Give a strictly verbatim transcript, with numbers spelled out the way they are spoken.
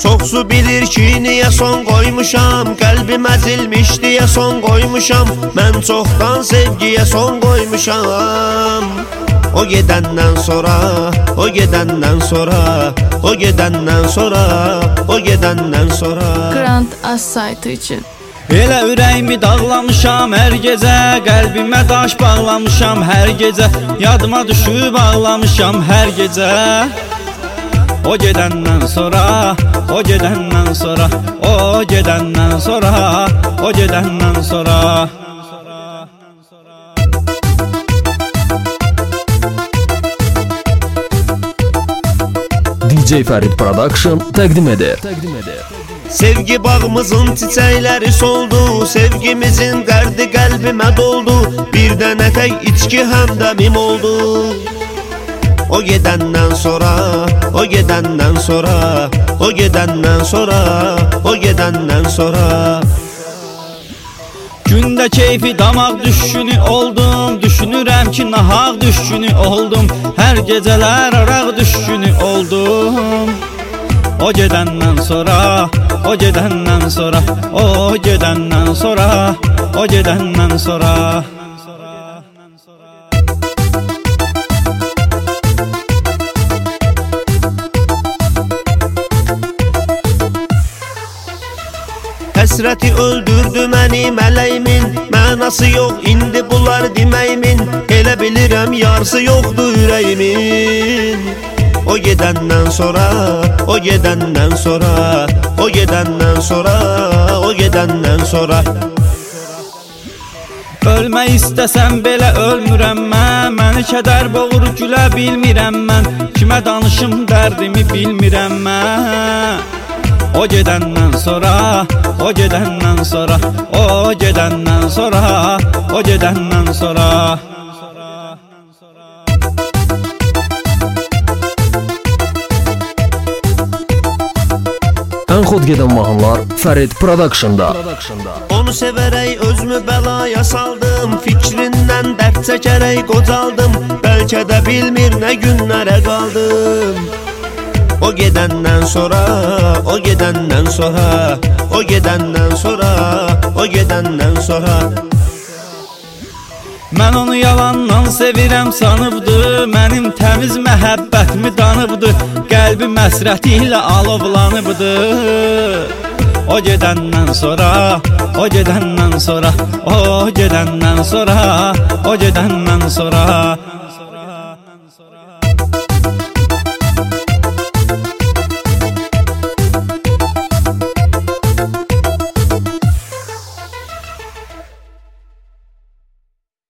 Çox su bilir ki, niyə son qoymuşam, qəlbim əzilmiş deyə son qoymuşam, mən çoxdan sevgiyə son qoymuşam. O gedəndən sonra, o gedəndən sonra, o gedəndən sonra, o gedəndən sonra. Grant Az saytı üçün. Elə ürəyimi dağlamışam hər gecə, qəlbimə daş bağlamışam hər gecə, yadıma düşüb ağlamışam hər gecə. O gedəndən sonra, o gedəndən sonra, o gedəndən sonra, o gedəndən sonra. D J Fərid Production təqdim edir. Sevgi bağımızın çiçəkləri soldu, sevgimizin dərdi qəlbimə doldu, bir dənə tək içki həmdəmim oldu. O gedəndən sonra, o gedəndən sonra, o gedəndən sonra, o gedəndən sonra. Gündə keyfi damaq düşkünü oldum, düşünürəm ki nahaq düşkünü oldum, hər gecələr araq düşkünü oldum. O gedəndən sonra, o gedəndən sonra, o gedəndən sonra, o gedəndən sonra. Həsrəti öldürdü məni mələyimin, mənası yox indi bunlar deməyimin, elə bilirəm yarısı yoxdur ürəyimin. O gedəndən sonra, o gedəndən sonra, o gedəndən sonra, o gedəndən sonra. Ölmək istəsəm belə ölmürəm mən, məni kədər boğur gülə bilmirəm mən, kimə danışım dərdimi bilmirəm mən. O gedəndən sonra, o gedəndən sonra, o gedəndən sonra, o gedəndən sonra. Ən xod gedən mahnılar Fərid Production'da. Onu sevərək özümü bəlaya saldım, fikrindən dərd çəkərək qocaldım, bəlkə də bilmir nə günlərə qaldım. O gedəndən sonra, o gedəndən sonra, o gedəndən sonra, o gedəndən sonra. Mən onu yalandan sevirəm sanıbdı, mənim təmiz məhəbbətimi danıbdı, qəlbim həsrəti ilə alovlanıbdı. O gedəndən sonra, o gedəndən sonra, o gedəndən sonra, o gedəndən sonra.